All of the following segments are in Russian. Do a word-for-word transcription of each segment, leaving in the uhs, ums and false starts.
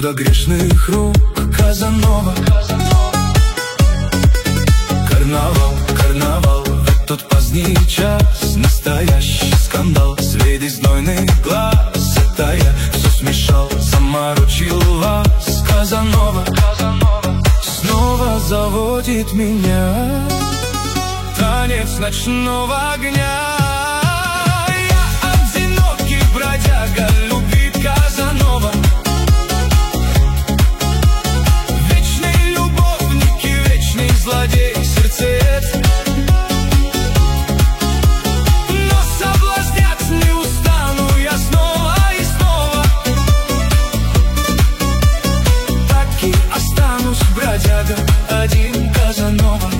Дело грешных рук, Казанова. Карнавал, карнавал, в этот поздний час настоящий скандал. Среди знойных глаз это я все смешал, заморочил вас. Казанова снова заводит меня танец ночного огня. Я одинокий бродяга, любит Казанова. Вечный любовник и вечный злодей, сердцеед. Но соблазнять не устану я снова и снова. Так и останусь бродяга, один Казанова.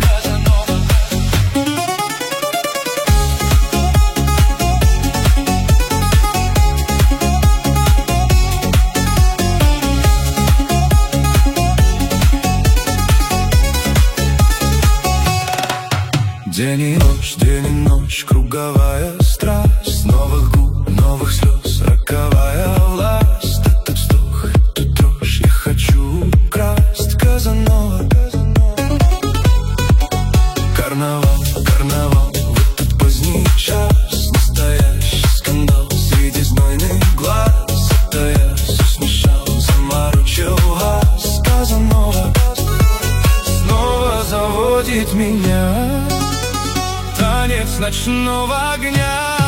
День и ночь, день и ночь, круговая страсть. Новых губ, новых слез, роковая власть. Этот вздох, эту дрожь я хочу украсть. Казанова. Карнавал, карнавал, в этот поздний час настоящий скандал. Среди знойных глаз это я все смешал, заморочил вас. Казанова снова заводит меня танец ночного огня.